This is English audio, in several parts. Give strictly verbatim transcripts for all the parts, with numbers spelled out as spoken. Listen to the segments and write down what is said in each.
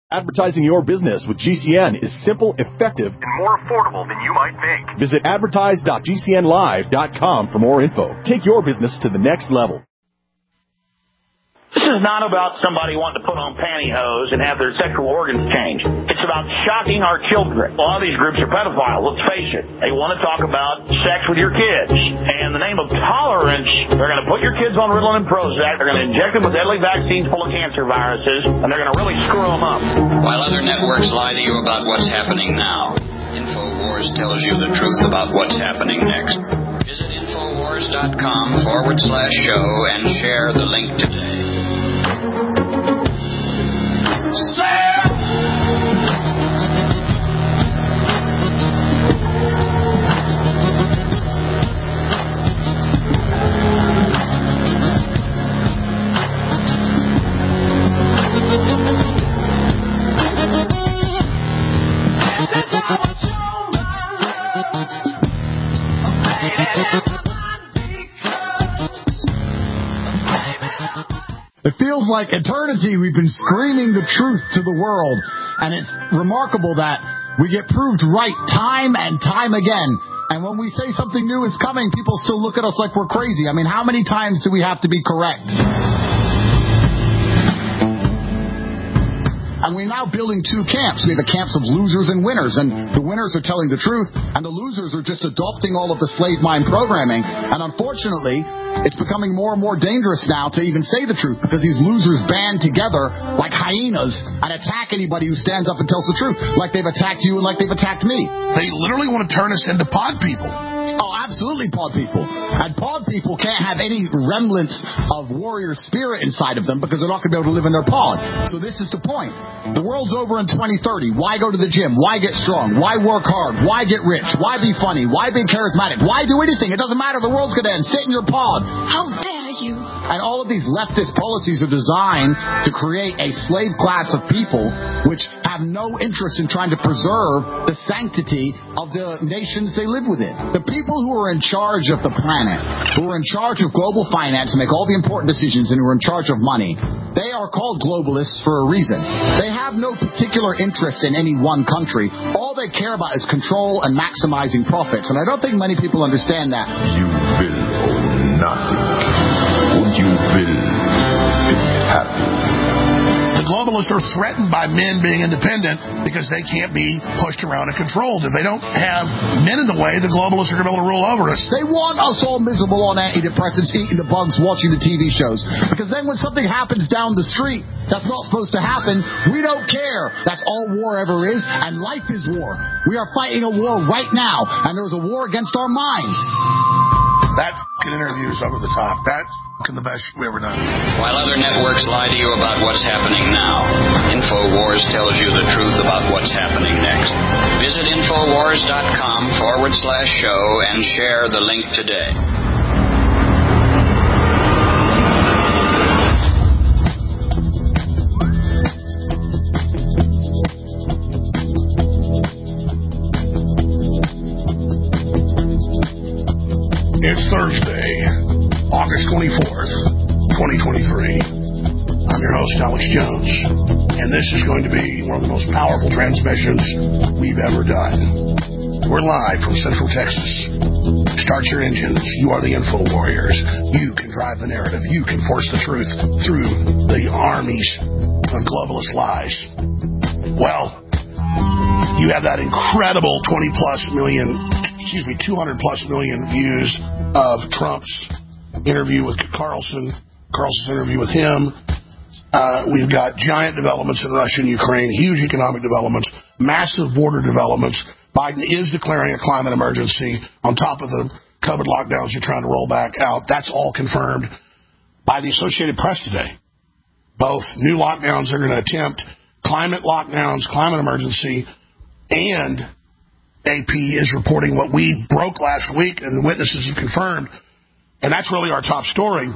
Advertising your business with G C N is simple, effective, and more affordable than you might think. Visit advertise dot g c n live dot com for more info. Take your business to the next level. This is not about somebody wanting to put on pantyhose and have their sexual organs changed. It's about shocking our children. A lot of these groups are pedophiles, let's face it. They want to talk about sex with your kids. And in the name of tolerance, they're going to put your kids on Ritalin and Prozac. They're going to inject them with deadly vaccines full of cancer viruses, and they're going to really screw them up. While other networks lie to you about what's happening now, InfoWars tells you the truth about what's happening next. Visit Infowars dot com forward slash show and share the link today. Sam! It feels like eternity we've been screaming the truth to the world, and it's remarkable that we get proved right time and time again. And when we say something new is coming, people still look at us like we're crazy. I mean, how many times do we have to be correct? And we're now building two camps. We have the camps of losers and winners, and the winners are telling the truth, and the losers are just adopting all of the slave mind programming. And unfortunately, it's becoming more and more dangerous now to even say the truth, because these losers band together like hyenas and attack anybody who stands up and tells the truth, like they've attacked you and like they've attacked me. They literally want to turn us into pod people. Oh, absolutely, pod people. And pod people can't have any remnants of warrior spirit inside of them because they're not going to be able to live in their pod. So this is the point. The world's over in twenty thirty. Why go to the gym? Why get strong? Why work hard? Why get rich? Why be funny? Why be charismatic? Why do anything? It doesn't matter. The world's going to end. Sit in your pod. How dare you? And all of these leftist policies are designed to create a slave class of people which have no interest in trying to preserve the sanctity of the nations they live within. The people who are in charge of the planet, who are in charge of global finance and make all the important decisions and who are in charge of money, they are called globalists for a reason. They have no particular interest in any one country. All they care about is control and maximizing profits. And I don't think many people understand that. You will own nothing. Would you will be happy? The globalists are threatened by men being independent because they can't be pushed around and controlled. If they don't have men in the way, the globalists are going to be able to rule over us. They want us all miserable on antidepressants, eating the bugs, watching the T V shows. Because then when something happens down the street that's not supposed to happen, we don't care. That's all war ever is, and life is war. We are fighting a war right now, and there's a war against our minds. That f***ing interview is over the top. That's f***ing the best we ever done. While other networks lie to you about what's happening now, InfoWars tells you the truth about what's happening next. Visit Infowars dot com forward slash show and share the link today. It's Thursday, August twenty-fourth, twenty twenty-three. I'm your host, Alex Jones, and this is going to be one of the most powerful transmissions we've ever done. We're live from Central Texas. Start your engines. You are the Info Warriors. You can drive the narrative. You can force the truth through the armies of globalist lies. Well, you have that incredible twenty plus million, excuse me, two hundred plus million views of Trump's interview with Carlson, Carlson's interview with him. Uh, we've got giant developments in Russia and Ukraine, huge economic developments, massive border developments. Biden is declaring a climate emergency on top of the COVID lockdowns you're trying to roll back out. That's all confirmed by the Associated Press today. Both new lockdowns they're going to attempt, climate lockdowns, climate emergency, and A P is reporting what we broke last week and the witnesses have confirmed, and that's really our top story.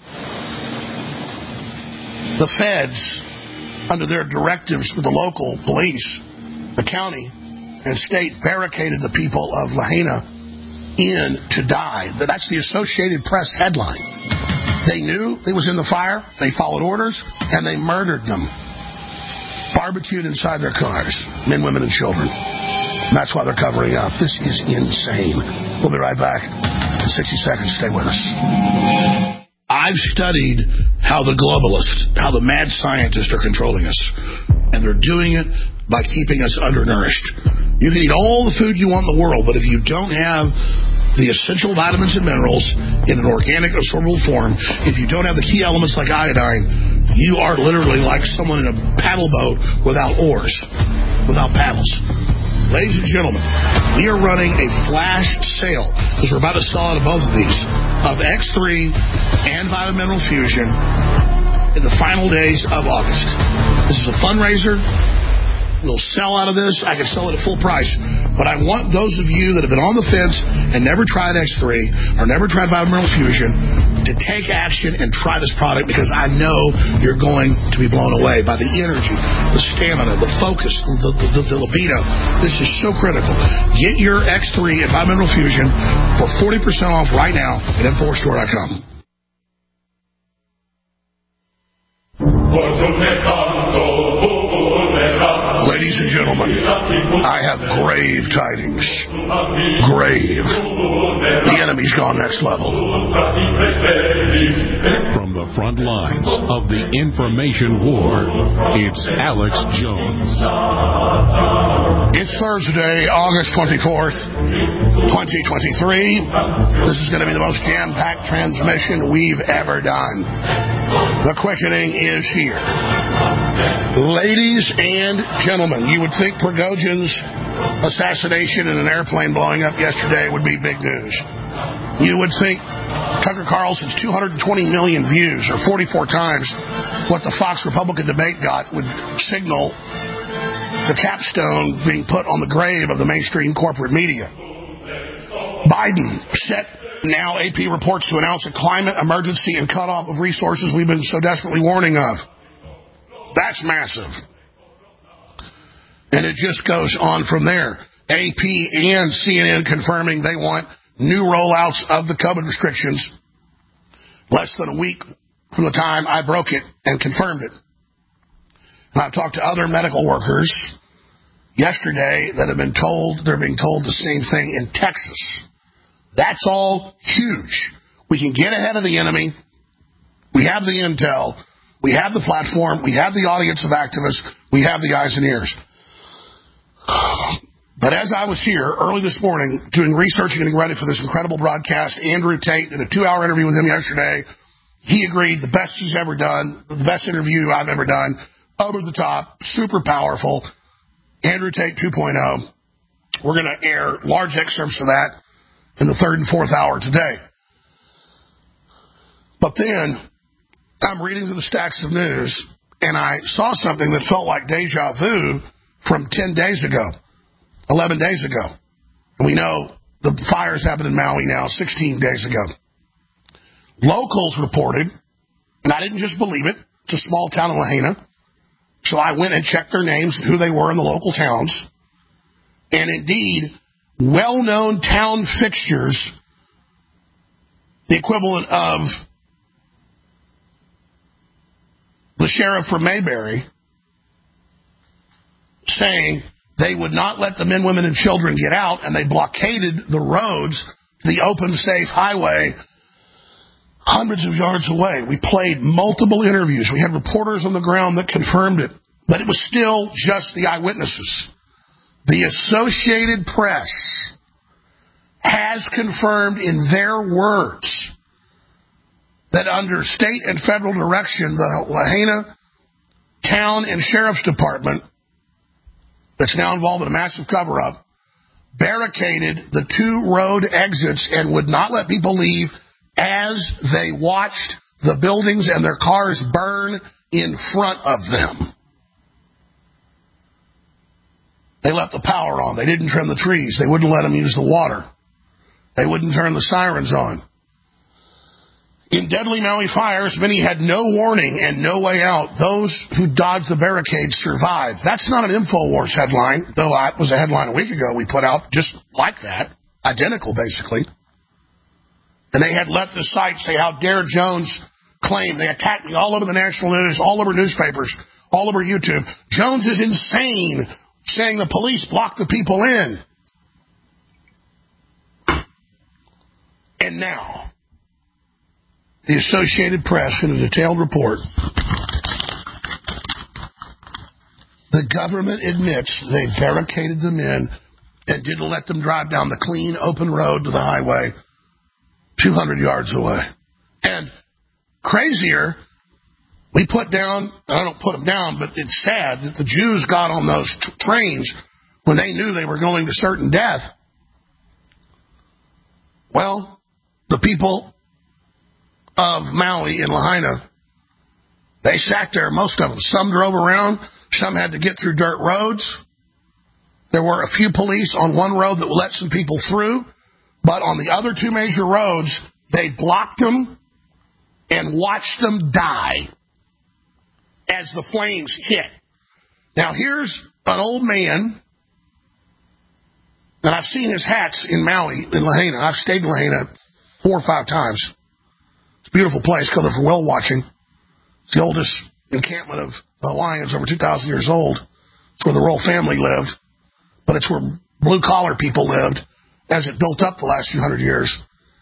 The feds, under their directives for the local police, the county and state, barricaded the people of Lahaina in to die. That's the Associated Press headline. They knew it was in the fire, they followed orders, and they murdered them. barbecued inside their cars, men, women, and children. And that's why they're covering up. This is insane. We'll be right back in sixty seconds. Stay with us. I've studied how the globalists, how the mad scientists are controlling us. And they're doing it by keeping us undernourished. You can eat all the food you want in the world, but if you don't have the essential vitamins and minerals in an organic, absorbable form, if you don't have the key elements like iodine, you are literally like someone in a paddle boat without oars, without paddles. Ladies and gentlemen, we are running a flash sale, because we're about to sell out of both of these, of X three and Vitamin Mineral Fusion in the final days of August. This is a fundraiser. We'll sell out of this. I can sell it at full price. But I want those of you that have been on the fence and never tried X three or never tried Vitamin Mineral Fusion to take action and try this product, because I know you're going to be blown away by the energy, the stamina, the focus, the, the, the libido. This is so critical. Get your X three and Vitamin Mineral Fusion for forty percent off right now at Infowars Store dot com. Ladies and gentlemen, I have grave tidings. Grave. The enemy's gone next level. From the front lines of the information war, it's Alex Jones. It's Thursday, August twenty-fourth, twenty twenty-three. This is going to be the most jam-packed transmission we've ever done. The quickening is here. Ladies and gentlemen, you would think Prigozhin's assassination in an airplane blowing up yesterday would be big news. You would think Tucker Carlson's two hundred twenty million views, or forty-four times what the Fox Republican debate got, would signal the capstone being put on the grave of the mainstream corporate media. Biden set now, A P reports, to announce a climate emergency and cutoff of resources we've been so desperately warning of. That's massive. And it just goes on from there. A P and C N N confirming they want new rollouts of the COVID restrictions less than a week from the time I broke it and confirmed it. And I've talked to other medical workers yesterday that have been told, they're being told the same thing in Texas. That's all huge. We can get ahead of the enemy. We have the intel. We have the platform. We have the audience of activists. We have the eyes and ears. But as I was here early this morning doing research and getting ready for this incredible broadcast, Andrew Tate did a two-hour interview with him yesterday. He agreed the best he's ever done, the best interview I've ever done, over the top, super powerful. Andrew Tate two point oh. We're going to air large excerpts of that in the third and fourth hour today. But then I'm reading through the stacks of news, and I saw something that felt like deja vu from ten days ago, eleven days ago. And we know the fires happened in Maui now sixteen days ago. Locals reported, and I didn't just believe it, it's a small town in Lahaina, so I went and checked their names and who they were in the local towns. And indeed, well-known town fixtures, the equivalent of the sheriff from Mayberry, saying they would not let the men, women, and children get out, and they blockaded the roads to the open, safe highway hundreds of yards away. We played multiple interviews. We had reporters on the ground that confirmed it, but it was still just the eyewitnesses. The Associated Press has confirmed in their words that under state and federal direction, the Lahaina Town and Sheriff's Department, that's now involved in a massive cover-up, barricaded the two road exits and would not let people leave as they watched the buildings and their cars burn in front of them. They left the power on. They didn't trim the trees. They wouldn't let them use the water. They wouldn't turn the sirens on. In deadly Maui fires, many had no warning and no way out. Those who dodged the barricades survived. That's not an InfoWars headline, though it was a headline a week ago we put out just like that, identical basically. And they had let the site say, how dare Jones claim. They attacked me all over the national news, all over newspapers. all over YouTube. Jones is insane, saying the police blocked the people in. And now, the Associated Press, in a detailed report, the government admits they barricaded them in and didn't let them drive down the clean, open road to the highway two hundred yards away. And crazier, we put down, I don't put them down, but it's sad that the Jews got on those t- trains when they knew they were going to certain death. Well, the people of Maui and Lahaina, they sat there, most of them. Some drove around. Some had to get through dirt roads. There were a few police on one road that let some people through, but on the other two major roads, they blocked them and watched them die as the flames hit. Now, here's an old man, and I've seen his hats in Maui, in Lahaina. I've stayed in Lahaina four or five times. It's a beautiful place because they're for whale watching. It's the oldest encampment of Hawaiians, over two thousand years old. It's where the royal family lived, but it's where blue-collar people lived as it built up the last few hundred years.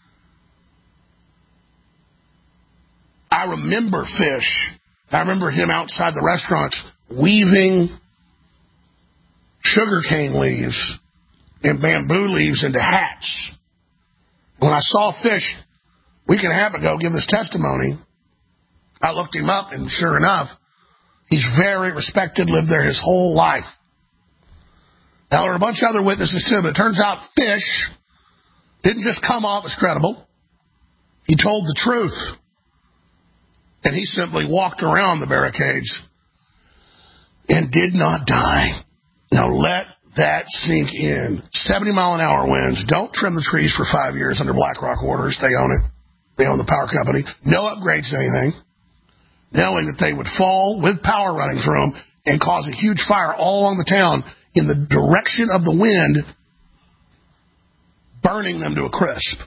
I remember Fish. I remember him outside the restaurants weaving sugarcane leaves and bamboo leaves into hats. When I saw Fish a week and a half ago give his testimony, I looked him up, and sure enough, he's very respected, lived there his whole life. Now, there were a bunch of other witnesses, too, but it turns out Fish didn't just come off as credible. He told the truth. And he simply walked around the barricades and did not die. Now, let that sink in. seventy mile an hour winds. Don't trim the trees for five years under BlackRock orders. They own it. They own the power company. No upgrades to anything. Knowing that they would fall with power running through them and cause a huge fire all along the town in the direction of the wind, burning them to a crisp.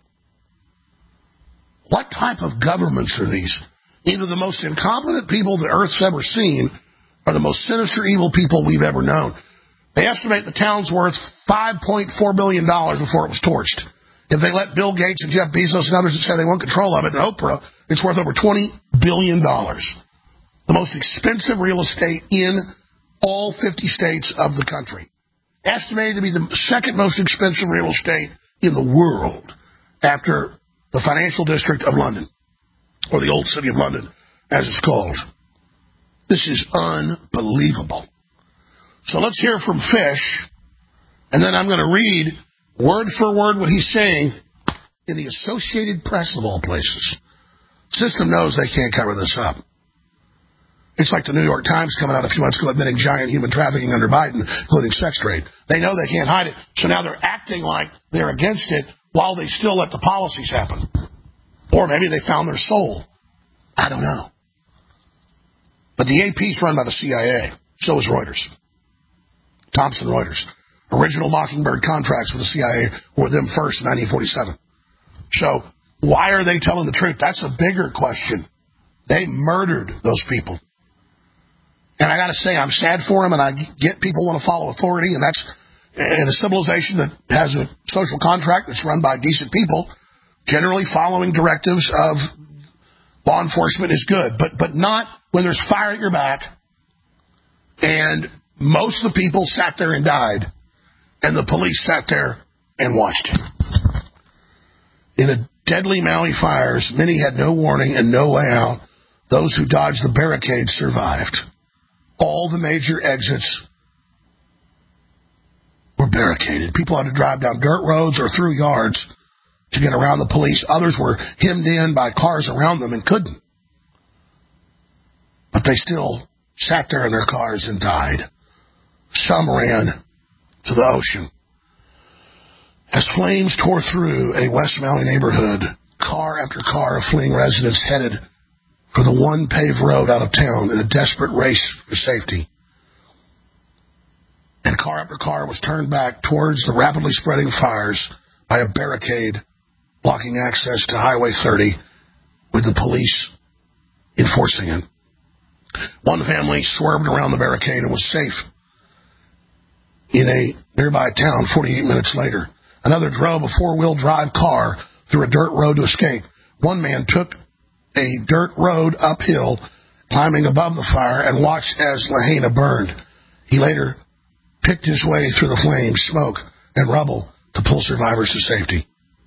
What type of governments are these? Either the most incompetent people the Earth's ever seen or the most sinister, evil people we've ever known. They estimate the town's worth five point four billion dollars before it was torched. If they let Bill Gates and Jeff Bezos and others that say they want control of it, and Oprah, it's worth over twenty billion dollars. The most expensive real estate in all fifty states of the country. Estimated to be the second most expensive real estate in the world after the financial district of London, or the old city of London, as it's called. This is unbelievable. So let's hear from Fish, and then I'm going to read word for word what he's saying in the Associated Press of all places. The system knows they can't cover this up. It's like the New York Times coming out a few months ago admitting giant human trafficking under Biden, including sex trade. They know they can't hide it, so now they're acting like they're against it while they still let the policies happen. Or maybe they found their soul. I don't know. But the A P is run by the C I A. So is Reuters. Thomson Reuters. Original Mockingbird contracts with the C I A were them first in nineteen forty-seven. So why are they telling the truth? That's a bigger question. They murdered those people. And I got to say, I'm sad for them, and I get people want to follow authority, and that's in a civilization that has a social contract that's run by decent people. Generally following directives of law enforcement is good, but but not when there's fire at your back, and most of the people sat there and died, and the police sat there and watched him. In a deadly Maui fires, many had no warning and no way out. Those who dodged the barricades survived. All the major exits were barricaded. People had to drive down dirt roads or through yards to get around the police. Others were hemmed in by cars around them and couldn't. But they still sat there in their cars and died. Some ran to the ocean. As flames tore through a West Maui neighborhood, car after car of fleeing residents headed for the one paved road out of town in a desperate race for safety. And car after car was turned back towards the rapidly spreading fires by a barricade blocking access to Highway thirty with the police enforcing it. One family swerved around the barricade and was safe in a nearby town forty-eight minutes later. Another drove a four-wheel drive car through a dirt road to escape. One man took a dirt road uphill, climbing above the fire, and watched as Lahaina burned. He later picked his way through the flames, smoke, and rubble to pull survivors to safety.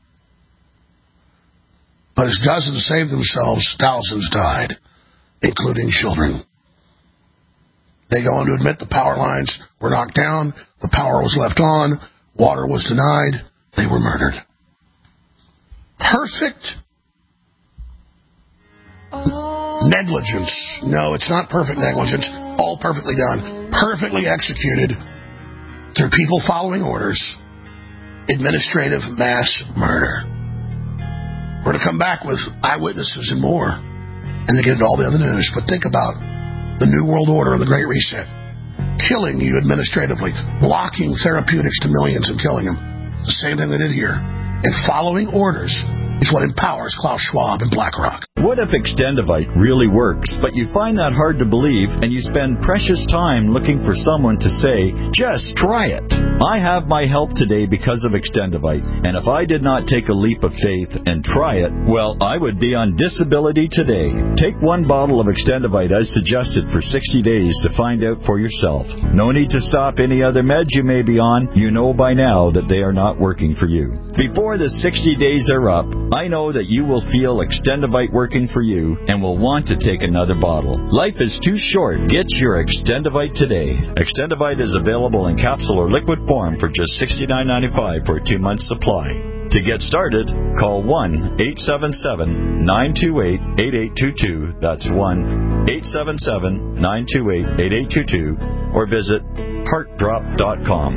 But as dozens saved themselves, thousands died, including children. They go on to admit the power lines were knocked down, the power was left on, water was denied, they were murdered. Perfect negligence. No, it's not perfect negligence. All perfectly done. Perfectly executed through people following orders. Administrative mass murder. We're going to come back with eyewitnesses and more, and then get into all the other news. But think about the New World Order and the Great Reset. Killing you administratively, blocking therapeutics to millions and killing them. The same thing they did here. And following orders is what empowers Klaus Schwab and BlackRock. What if Extendivite really works, but you find that hard to believe and you spend precious time looking for someone to say, just try it? I have my help today because of Extendivite, and if I did not take a leap of faith and try it, well, I would be on disability today. Take one bottle of Extendivite as suggested for sixty days to find out for yourself. No need to stop any other meds you may be on. You know by now that they are not working for you. Before the sixty days are up, I know that you will feel Extendivite working for you and will want to take another bottle. Life is too short. Get your Extendivite today. Extendivite is available in capsule or liquid form for just sixty-nine ninety-five for a two-month supply. To get started, call one eight seven seven, nine two eight, eight eight two two. That's one eight seven seven, nine two eight, eight eight two two, or visit heart drop dot com.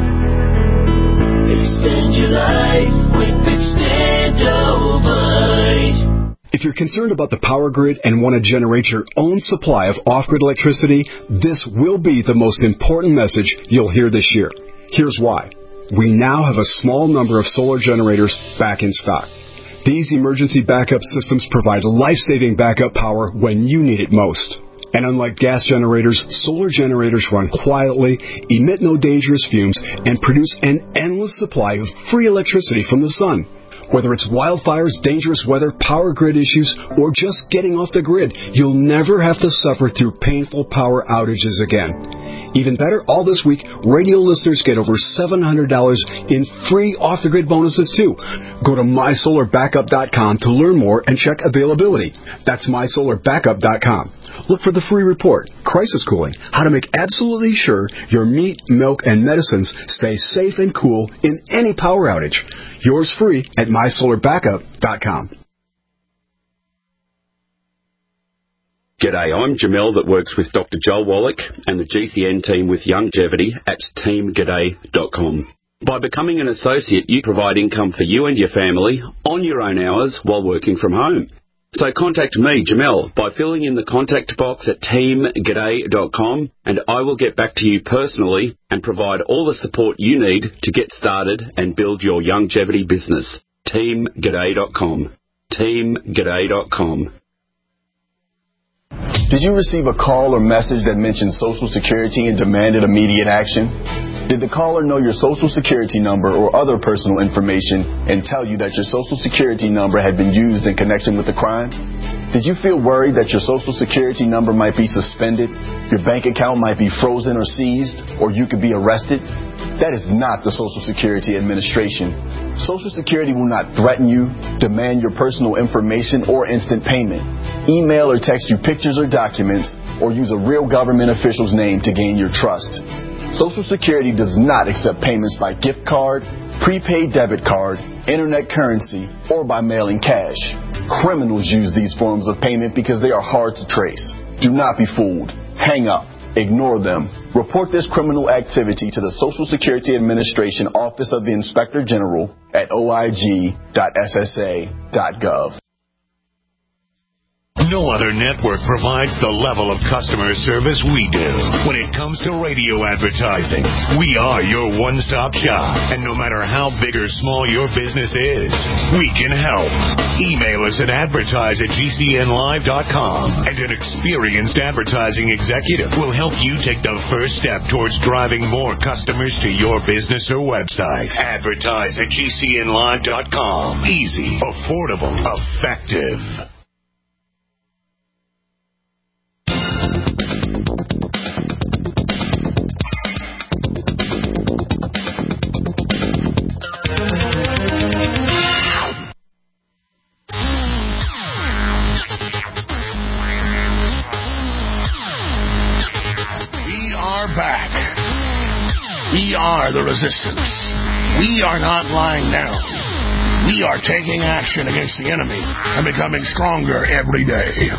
Extend your life with Extendivite. If you're concerned about the power grid and want to generate your own supply of off-grid electricity, this will be the most important message you'll hear this year. Here's why. We now have a small number of solar generators back in stock. These emergency backup systems provide life-saving backup power when you need it most. And unlike gas generators, solar generators run quietly, emit no dangerous fumes, and produce an endless supply of free electricity from the sun. Whether it's wildfires, dangerous weather, power grid issues, or just getting off the grid, you'll never have to suffer through painful power outages again. Even better, all this week, radio listeners get over seven hundred dollars in free off-the-grid bonuses, too. Go to my solar backup dot com to learn more and check availability. That's my solar backup dot com. Look for the free report, Crisis Cooling, how to make absolutely sure your meat, milk, and medicines stay safe and cool in any power outage. Yours free at my solar backup dot com. G'day, I'm Jamel that works with Doctor Joel Wallach and the G C N team with Longevity at team g'day dot com. By becoming an associate, you provide income for you and your family on your own hours while working from home. So contact me, Jamel, by filling in the contact box at team g'day dot com, and I will get back to you personally and provide all the support you need to get started and build your longevity business. team g'day dot com. team g'day dot com. Did you receive a call or message that mentioned Social Security and demanded immediate action? Did the caller know your Social Security number or other personal information and tell you that your Social Security number had been used in connection with the crime? Did you feel worried that your Social Security number might be suspended, your bank account might be frozen or seized, or you could be arrested? That is not the Social Security Administration. Social Security will not threaten you, demand your personal information, or instant payment, email or text you pictures or documents, or use a real government official's name to gain your trust. Social Security does not accept payments by gift card, prepaid debit card, internet currency, or by mailing cash. Criminals use these forms of payment because they are hard to trace. Do not be fooled. Hang up. Ignore them. Report this criminal activity to the Social Security Administration Office of the Inspector General at o i g dot s s a dot gov. No other network provides the level of customer service we do. When it comes to radio advertising, we are your one-stop shop. And no matter how big or small your business is, we can help. Email us at advertise at G C N live dot com, and an experienced advertising executive will help you take the first step towards driving more customers to your business or website. Advertise at G C N live dot com. Easy, affordable, effective. Back. We are the resistance. We are not lying down. We are taking action against the enemy and becoming stronger every day.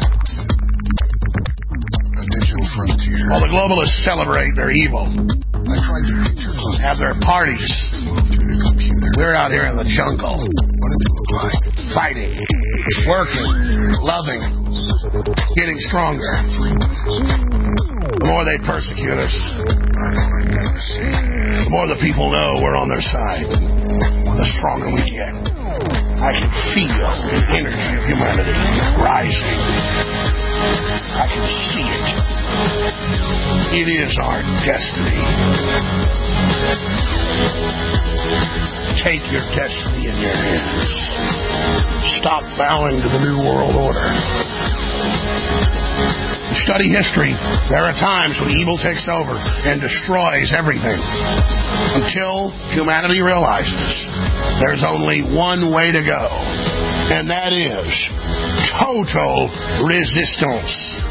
A digital frontier. While the globalists celebrate their evil, I tried to picture have their parties, through the computer. we're out here in the jungle. What did it look like? Fighting, working, loving, getting stronger. The more they persecute us, the more the people know we're on their side, the stronger we get. I can feel the energy of humanity rising. I can see it. It is our destiny. Take your destiny in your hands. Stop bowing to the New World Order. Study history. There are times when evil takes over and destroys everything. Until humanity realizes there's only one way to go, and that is total resistance.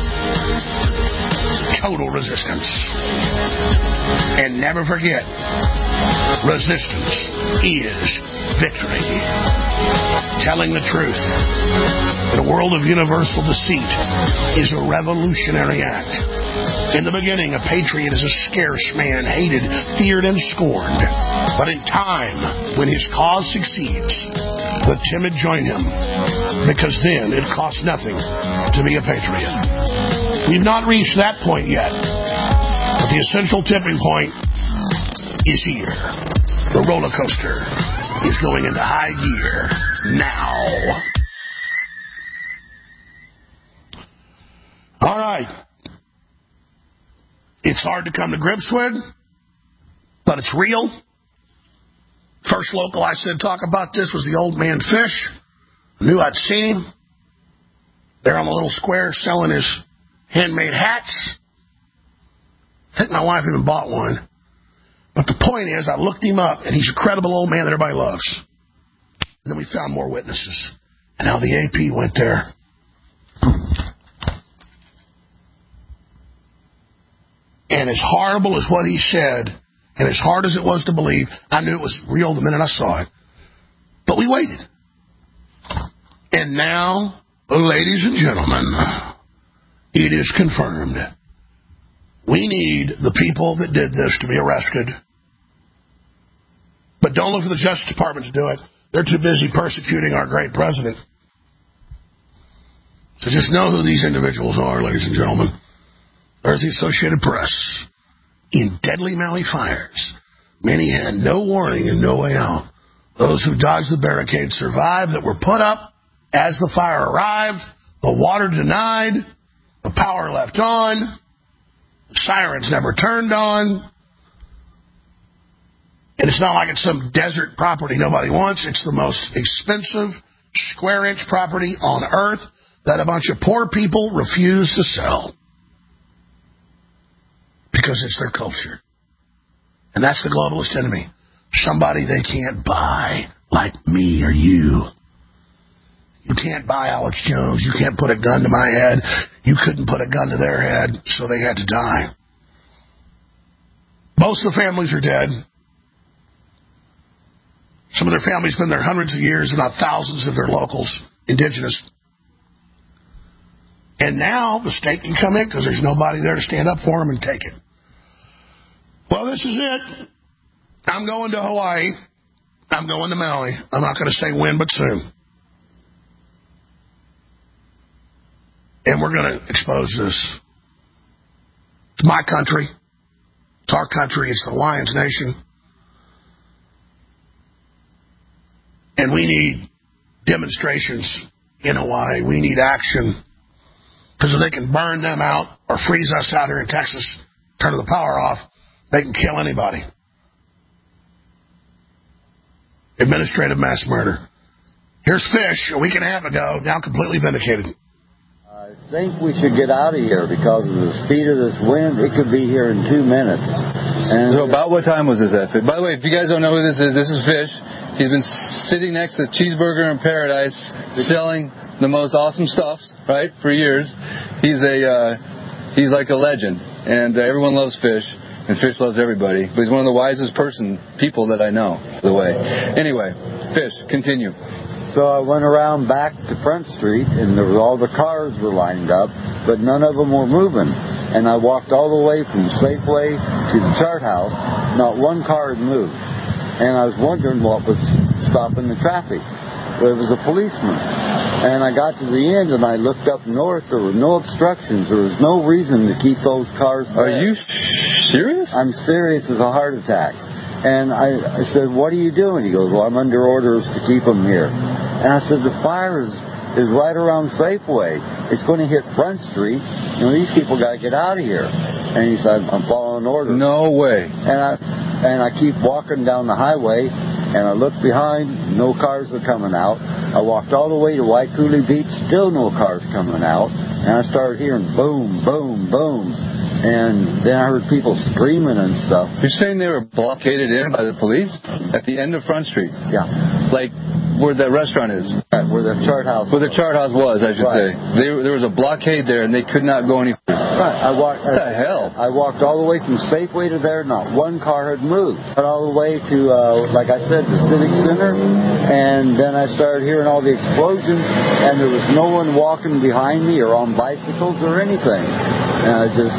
Total resistance. And never forget, resistance is victory. Telling the truth in a world of universal deceit is a revolutionary act. In the beginning, a patriot is a scarce man, hated, feared, and scorned. But in time, when his cause succeeds, the timid join him, because then it costs nothing to be a patriot. We've not reached that point yet, but the essential tipping point is here. The roller coaster is going into high gear now. All right. It's hard to come to grips with, but it's real. First local I said talk about this was the Old Man Fish. I knew I'd seen him. There on the little square selling his handmade hats. I think my wife even bought one. But the point is, I looked him up, and he's a credible old man that everybody loves. And then we found more witnesses. And now the A P went there. And as horrible as what he said, and as hard as it was to believe, I knew it was real the minute I saw it. But we waited. And now, ladies and gentlemen, it is confirmed. We need the people that did this to be arrested. But don't look for the Justice Department to do it. They're too busy persecuting our great president. So just know who these individuals are, ladies and gentlemen. There's the Associated Press. In deadly Maui fires, many had no warning and no way out. Those who dodged the barricades survived that were put up as the fire arrived. The water denied. The power left on. The sirens never turned on. And it's not like it's some desert property nobody wants. It's the most expensive square-inch property on earth that a bunch of poor people refuse to sell. Because it's their culture. And that's the globalist enemy. Somebody they can't buy, like me or you. You can't buy Alex Jones. You can't put a gun to my head. You couldn't put a gun to their head, so they had to die. Most of the families are dead. Some of their families have been there hundreds of years, and not thousands of their locals, indigenous. And now the state can come in because there's nobody there to stand up for them and take it. Well, this is it. I'm going to Hawaii. I'm going to Maui. I'm not going to say when, but soon. And we're going to expose this. It's my country. It's our country. It's the Lions Nation. And we need demonstrations in Hawaii. We need action. Because if they can burn them out or freeze us out here in Texas, turn the power off, they can kill anybody. Administrative mass murder. Here's Fish, a week and a half ago, now completely vindicated. I think we should get out of here because of the speed of this wind. It could be here in two minutes. And so about what time was this at? By the way, if you guys don't know who this is, this is Fish. He's been sitting next to Cheeseburger in Paradise, selling the most awesome stuffs, right, for years. He's a uh, he's like a legend, and uh, everyone loves Fish, and Fish loves everybody. But he's one of the wisest person people that I know. By the way, anyway, Fish, continue. So I went around back to Front Street, and there was, all the cars were lined up, but none of them were moving. And I walked all the way from Safeway to the Chart House. Not one car had moved. And I was wondering what was stopping the traffic. Well, it was a policeman. And I got to the end, and I looked up north. There were no obstructions. There was no reason to keep those cars there. Are you serious? I'm serious as a heart attack. And I, I said, what are you doing? He goes, well, I'm under orders to keep them here. And I said, the fire is, is right around Safeway. It's going to hit Front Street. You know, these people got to get out of here. And he said, I'm following orders. No way. And I and I keep walking down the highway, and I look behind, no cars are coming out. I walked all the way to Waikuli Beach, still no cars coming out. And I started hearing boom, boom, boom. And then I heard people screaming and stuff. You're saying they were blockaded in by the police at the end of Front Street? Yeah. Like where the restaurant is? Right, where the Chart House Where the Chart House was, I should right. say. They, there was a blockade there, and they could not go any further. Right. I walked, what the I, hell? I walked all the way from Safeway to there. Not one car had moved. Got all the way to, uh, like I said, the Civic Center. And then I started hearing all the explosions, and there was no one walking behind me or on bicycles or anything. And I just...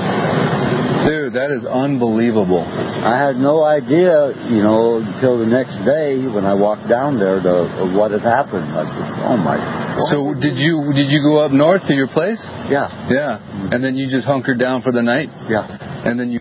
Dude, that is unbelievable. I had no idea, you know, until the next day when I walked down there to what had happened. I just, oh my God. So did you did you go up north to your place? Yeah. Yeah. Mm-hmm. And then you just hunkered down for the night? Yeah. And then you...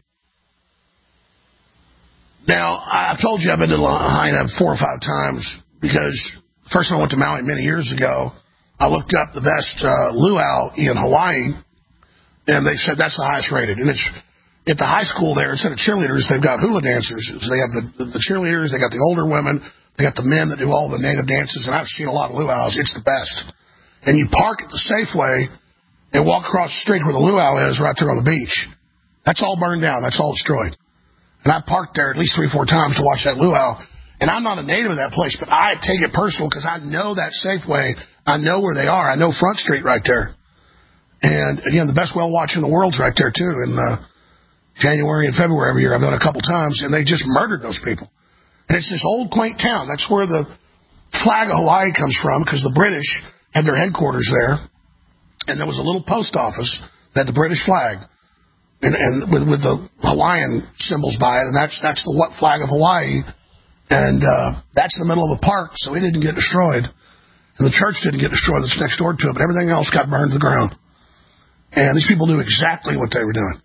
Now, I've told you I've been to Lahaina four or five times because first time I went to Maui many years ago, I looked up the best uh, luau in Hawaii, and they said that's the highest rated. And it's... At the high school there, instead of cheerleaders, they've got hula dancers. So they have the, the cheerleaders, they got the older women, they got the men that do all the native dances, and I've seen a lot of luau's. It's the best. And you park at the Safeway and walk across the street where the luau is, right there on the beach. That's all burned down. That's all destroyed. And I parked there at least three or four times to watch that luau. And I'm not a native of that place, but I take it personal because I know that Safeway. I know where they are. I know Front Street right there. And, again, the best whale watch in the world's right there, too, in uh, January and February every year. I've done it a couple times, and they just murdered those people. And it's this old, quaint town. That's where the flag of Hawaii comes from, because the British had their headquarters there, and there was a little post office that had the British flag, and, and with, with the Hawaiian symbols by it, and that's that's the what flag of Hawaii, and uh, that's in the middle of a park, so it didn't get destroyed. And the church didn't get destroyed that's next door to it, but everything else got burned to the ground. And these people knew exactly what they were doing.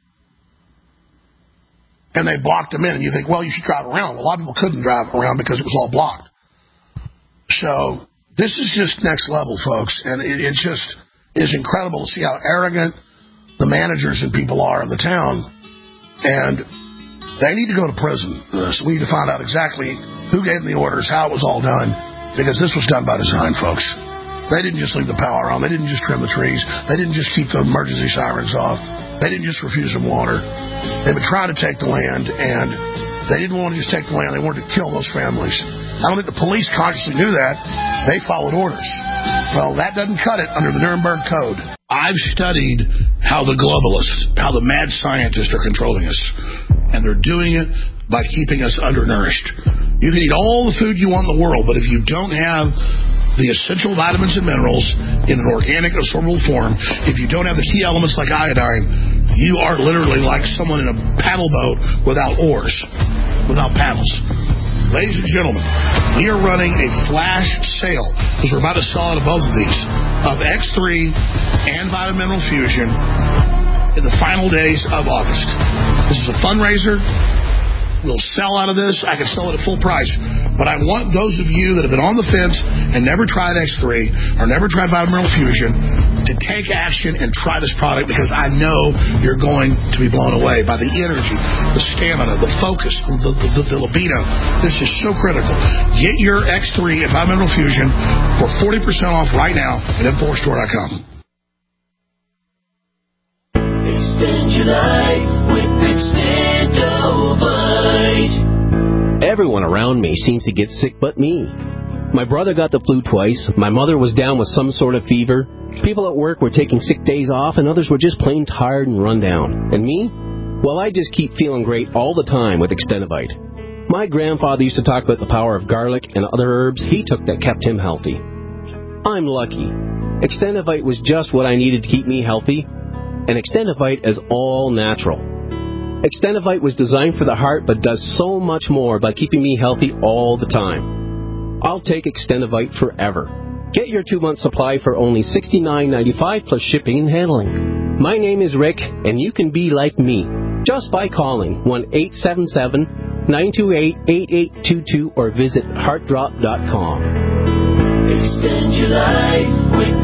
And they blocked them in, and you think, well, you should drive around. Well, a lot of people couldn't drive around because it was all blocked. So this is just next level, folks, and it, it just is incredible to see how arrogant the managers and people are in the town. And they need to go to prison for this. We need to find out exactly who gave them the orders, how it was all done, because this was done by design, folks. They didn't just leave the power on. They didn't just trim the trees. They didn't just keep the emergency sirens off. They didn't just refuse them water. They've been trying to take the land, and they didn't want to just take the land. They wanted to kill those families. I don't think the police consciously knew that. They followed orders. Well, that doesn't cut it under the Nuremberg Code. I've studied how the globalists, how the mad scientists are controlling us, and they're doing it by keeping us undernourished. You can eat all the food you want in the world, but if you don't have the essential vitamins and minerals in an organic, absorbable form, if you don't have the key elements like iodine, you are literally like someone in a paddle boat without oars, without paddles. Ladies and gentlemen, we are running a flash sale, because we're about to sell out of both of these, of X three and Vitamin Mineral Fusion in the final days of August. This is a fundraiser. We'll sell out of this. I can sell it at full price. But I want those of you that have been on the fence and never tried X three or never tried Vitamin Mineral Fusion to take action and try this product, because I know you're going to be blown away by the energy, the stamina, the focus, the, the, the, the libido. This is so critical. Get your X three and Vitamin Mineral Fusion for forty percent off right now at Infowars Store dot com. Extend your life with Extendovite. Everyone around me seems to get sick but me. My brother got the flu twice. My mother was down with some sort of fever. People at work were taking sick days off, and others were just plain tired and run down. And me? Well, I just keep feeling great all the time with Extendovite. My grandfather used to talk about the power of garlic and other herbs he took that kept him healthy. I'm lucky. Extendovite was just what I needed to keep me healthy, and Extendovite is all natural. Extendovite was designed for the heart, but does so much more by keeping me healthy all the time. I'll take Extendovite forever. Get your two-month supply for only sixty-nine ninety-five plus shipping and handling. My name is Rick, and you can be like me just by calling one eight seven seven, nine two eight, eight eight two two or visit heart drop dot com. Extend your life with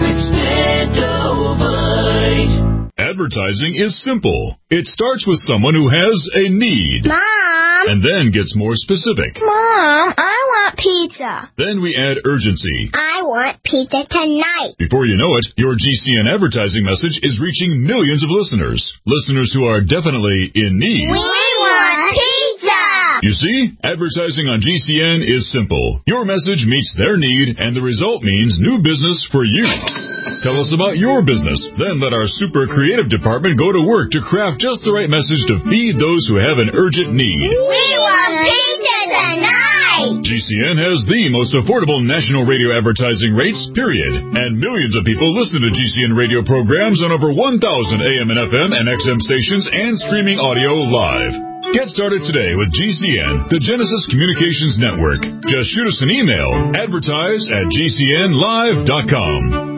Extendovite. Advertising is simple. It starts with someone who has a need. Mom! And then gets more specific. Mom, I want pizza. Then we add urgency. I want pizza tonight. Before you know it, your G C N advertising message is reaching millions of listeners. Listeners who are definitely in need. We want pizza! You see, advertising on G C N is simple. Your message meets their need, and the result means new business for you. Tell us about your business. Then let our super creative department go to work to craft just the right message to feed those who have an urgent need. We want pizza tonight! G C N has the most affordable national radio advertising rates, period. And millions of people listen to G C N radio programs on over one thousand A M and F M and X M stations and streaming audio live. Get started today with G C N, the Genesis Communications Network. Just shoot us an email, advertise at G C N live dot com.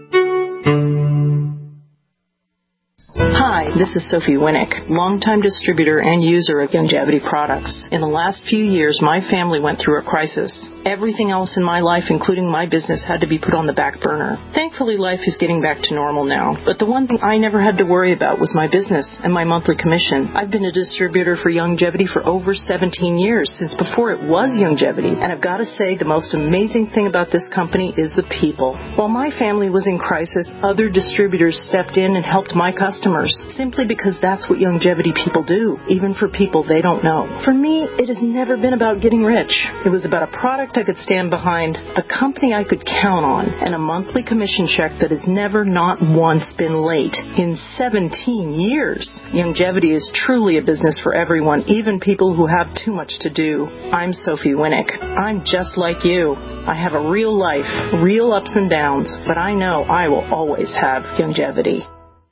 Hi, this is Sophie Winnick, longtime distributor and user of Youngevity products. In the last few years, my family went through a crisis. Everything else in my life, including my business, had to be put on the back burner. Thankfully, life is getting back to normal now. But the one thing I never had to worry about was my business and my monthly commission. I've been a distributor for Youngevity for over seventeen years, since before it was Youngevity. And I've got to say, the most amazing thing about this company is the people. While my family was in crisis, other distributors stepped in and helped my customers, simply because that's what Youngevity people do, even for people they don't know. For me, it has never been about getting rich. It was about a product I could stand behind, a company I could count on, and a monthly commission check that has never not once been late in seventeen years. Youngevity is truly a business for everyone, even people who have too much to do. I'm Sophie Winnick. I'm just like you. I have a real life, real ups and downs, but I know I will always have Youngevity.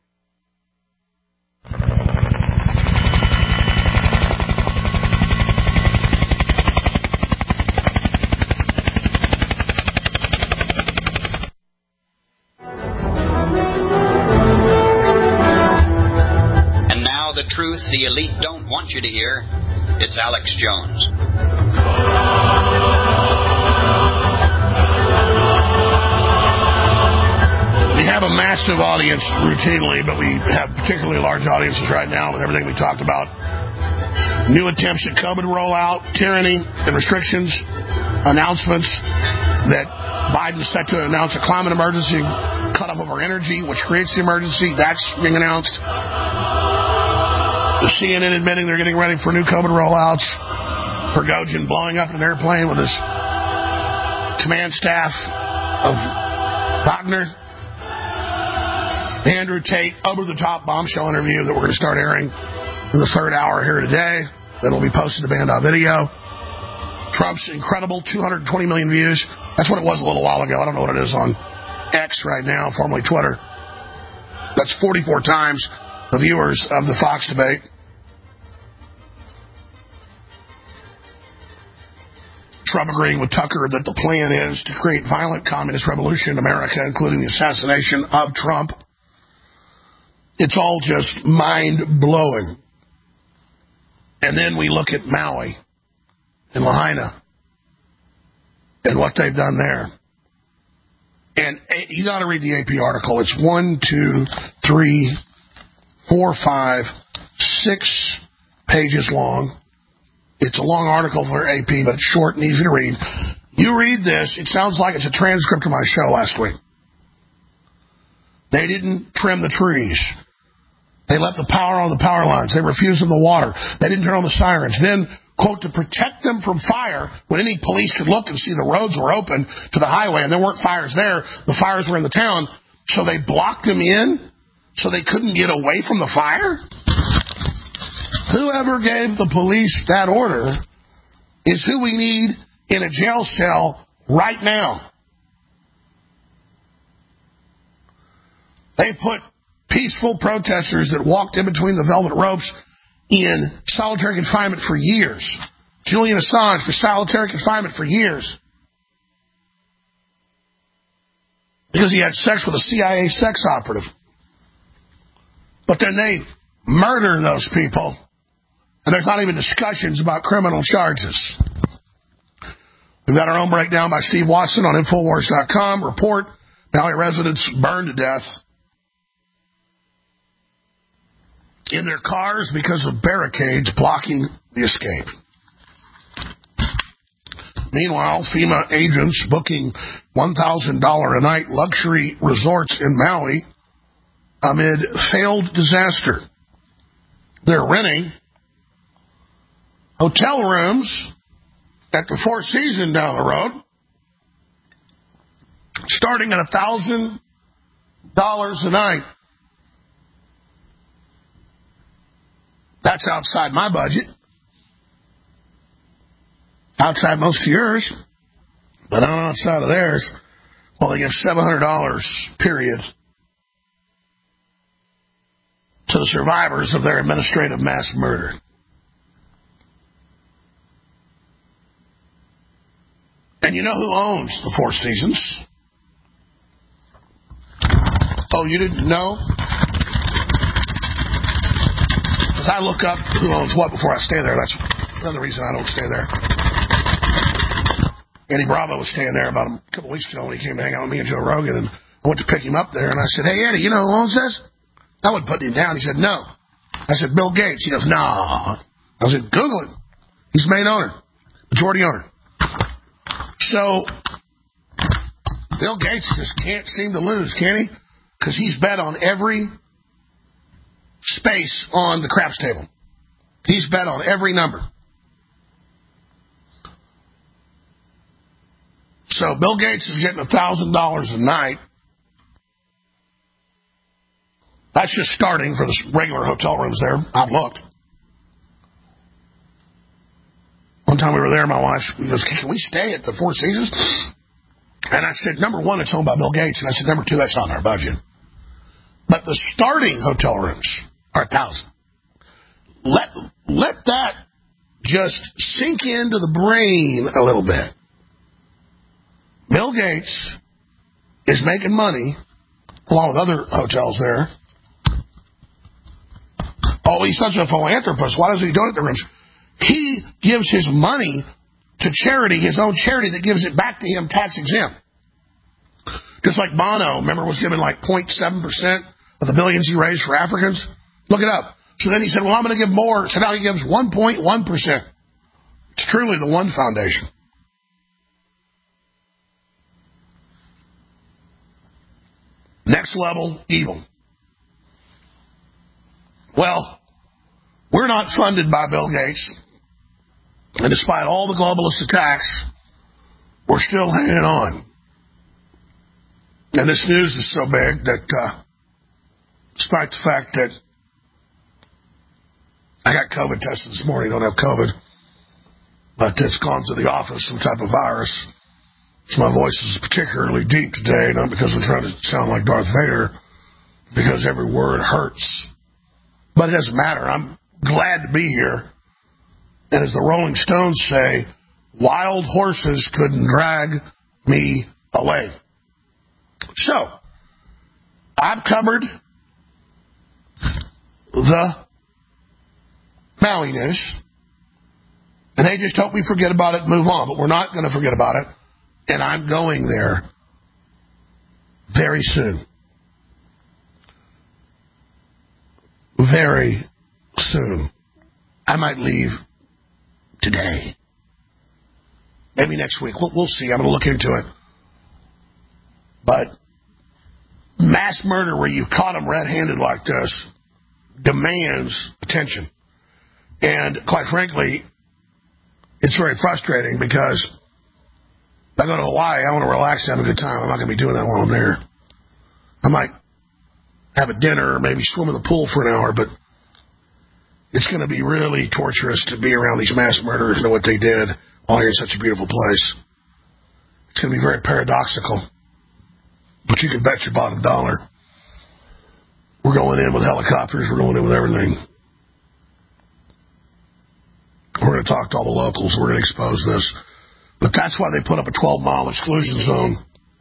Truth the elite don't want you to hear. It's Alex Jones. We have a massive audience routinely, but we have particularly large audiences right now with everything we talked about. New attempts at COVID rollout, tyranny and restrictions, announcements that Biden's set to announce a climate emergency, cut off of our energy, which creates the emergency. That's being announced. The C N N admitting they're getting ready for new COVID rollouts. Prigozhin blowing up an airplane with his command staff of Wagner. Andrew Tate, over-the-top bombshell interview that we're going to start airing in the third hour here today. That'll be posted to Band.video. Trump's incredible two hundred twenty million views. That's what it was a little while ago. I don't know what it is on X right now, formerly Twitter. That's forty-four times the viewers of the Fox debate. Trump agreeing with Tucker that the plan is to create violent communist revolution in America, including the assassination of Trump. It's all just mind-blowing. And then we look at Maui and Lahaina and what they've done there. And you got to read the A P article. It's one, two, three, four, five, six pages long. It's a long article for A P, but it's short and easy to read. You read this, it sounds like it's a transcript of my show last week. They didn't trim the trees. They left the power on the power lines. They refused them the water. They didn't turn on the sirens. Then, quote, to protect them from fire, when any police could look and see the roads were open to the highway and there weren't fires there, the fires were in the town, so they blocked them in so they couldn't get away from the fire? Whoever gave the police that order is who we need in a jail cell right now. They put peaceful protesters that walked in between the velvet ropes in solitary confinement for years. Julian Assange for solitary confinement for years. Because he had sex with a C I A sex operative. But then they murder those people. And there's not even discussions about criminal charges. We've got our own breakdown by Steve Watson on Infowars dot com. Report, Maui residents burned to death in their cars because of barricades blocking the escape. Meanwhile, FEMA agents booking one thousand dollars a night luxury resorts in Maui amid failed disaster. They're renting hotel rooms at the Four Seasons down the road, starting at one thousand dollars a night. That's outside my budget. Outside most of yours. But not outside of theirs. Well, they give seven hundred dollars, period, to the survivors of their administrative mass murder. And you know who owns the Four Seasons? Oh, you didn't know? Because I look up who owns what before I stay there. That's another reason I don't stay there. Eddie Bravo was staying there about a couple of weeks ago when he came to hang out with me and Joe Rogan, and I went to pick him up there, and I said, hey, Eddie, you know who owns this? I wouldn't put him down. He said, no. I said, Bill Gates. He goes, no. I said, Google it. He's main owner, majority owner. So, Bill Gates just can't seem to lose, can he? Because he's bet on every space on the craps table. He's bet on every number. So, Bill Gates is getting one thousand dollars a night. That's just starting for the regular hotel rooms there. I've looked. One time we were there, my wife goes, can we stay at the Four Seasons? And I said, number one, it's owned by Bill Gates. And I said, number two, that's not in our budget. But the starting hotel rooms are a thousand. Let, let that just sink into the brain a little bit. Bill Gates is making money, along with other hotels there. Oh, he's such a philanthropist. Why doesn't he donate the rooms? He gives his money to charity, his own charity that gives it back to him tax exempt. Just like Bono, remember, was given like zero point seven percent of the billions he raised for Africans? Look it up. So then he said, well, I'm going to give more. So now he gives one point one percent. It's truly the One Foundation. Next level evil. Well, we're not funded by Bill Gates. And despite all the globalist attacks, we're still hanging on. And this news is so big that, uh, despite the fact that I got COVID tested this morning, don't have COVID, but it's gone to the office, some type of virus. So my voice is particularly deep today, not because I'm trying to sound like Darth Vader, because every word hurts. But it doesn't matter. I'm glad to be here. And as the Rolling Stones say, wild horses couldn't drag me away. So, I've covered the Maui news, and they just hope we forget about it and move on, but we're not going to forget about it, and I'm going there very soon. Very soon. I might leave today. Maybe next week. We'll, we'll see. I'm going to look into it. But mass murder where you caught them red-handed like this demands attention. And quite frankly, it's very frustrating because if I go to Hawaii, I want to relax and have a good time. I'm not going to be doing that while I'm there. I might have a dinner or maybe swim in the pool for an hour, but it's going to be really torturous to be around these mass murderers and know what they did while you're in such a beautiful place. It's going to be very paradoxical. But you can bet your bottom dollar we're going in with helicopters. We're going in with everything. We're going to talk to all the locals. We're going to expose this. But that's why they put up a twelve-mile exclusion zone.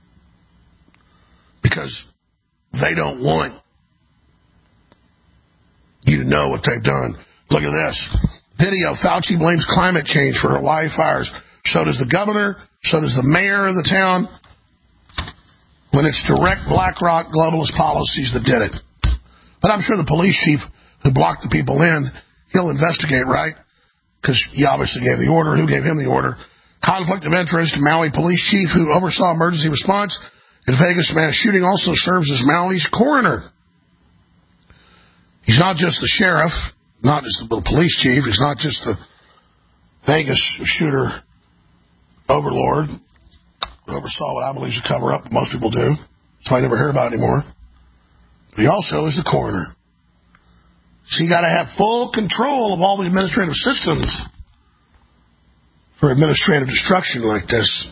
Because they don't want you to know what they've done. Look at this. Video, Fauci blames climate change for Hawaii fires. So does the governor. So does the mayor of the town. When it's direct BlackRock globalist policies that did it. But I'm sure the police chief who blocked the people in, he'll investigate, right? Because he obviously gave the order. Who gave him the order? Conflict of interest. Maui police chief who oversaw emergency response in Vegas mass shooting also serves as Maui's coroner. He's not just the sheriff, not just the police chief. He's not just the Vegas shooter overlord who oversaw what I believe is a cover-up. Most people do. So I never hear about it anymore. But he also is the coroner. So you got to have full control of all the administrative systems for administrative destruction like this.